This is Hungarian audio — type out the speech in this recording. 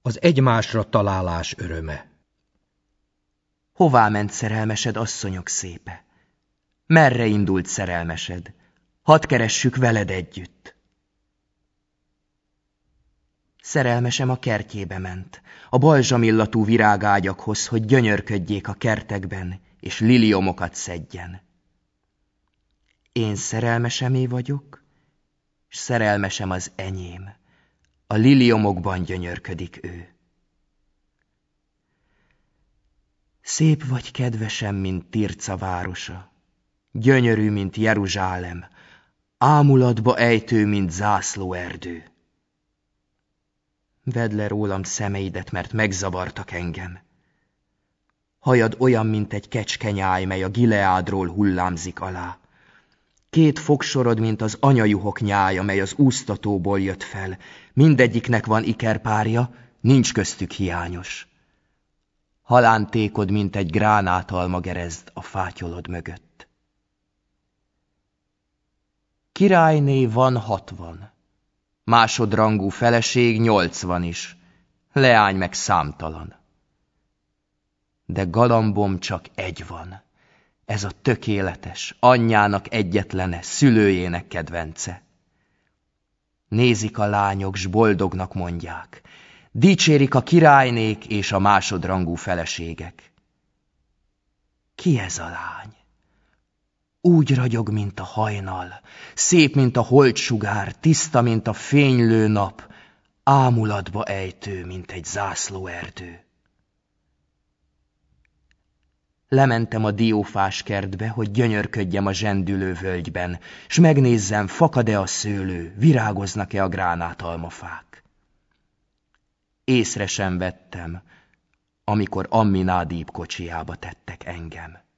Az egymásra találás öröme. Hová ment szerelmesed, asszonyok szépe? Merre indult szerelmesed? Hadd keressük veled együtt. Szerelmesem a kertjébe ment, a balzsamillatú virágágyakhoz, hogy gyönyörködjék a kertekben, és liliomokat szedjen. Én szerelmesemé vagyok, s szerelmesem az enyém. A liliomokban gyönyörködik ő. Szép vagy kedvesem, mint Tirca városa, gyönyörű, mint Jeruzsálem, ámulatba ejtő, mint zászlóerdő. Vedd le rólam szemeidet, mert megzavartak engem. Hajad olyan, mint egy kecskenyáj, mely a Gileádról hullámzik alá. Két fogsorod, mint az anyajuhok nyája, mely az úsztatóból jött fel. Mindegyiknek van ikerpárja, nincs köztük hiányos. Halántékod, mint egy gránátalma gerezd a fátyolod mögött. Királyné van 60, másodrangú feleség 80 is, leány meg számtalan. De galambom csak egy van, ez a tökéletes, anyjának egyetlene, szülőjének kedvence. Nézik a lányok, s boldognak mondják, dicsérik a királynék és a másodrangú feleségek. Ki ez a lány? Úgy ragyog, mint a hajnal, szép, mint a holdsugár, tiszta, mint a fénylő nap, ámulatba ejtő, mint egy zászlóerdő. Lementem a diófás kertbe, hogy gyönyörködjem a zsendülő völgyben, s megnézzem, fakad-e a szőlő, virágoznak-e a gránátalmafák. Észre sem vettem, amikor Amminádib kocsijába tettek engem.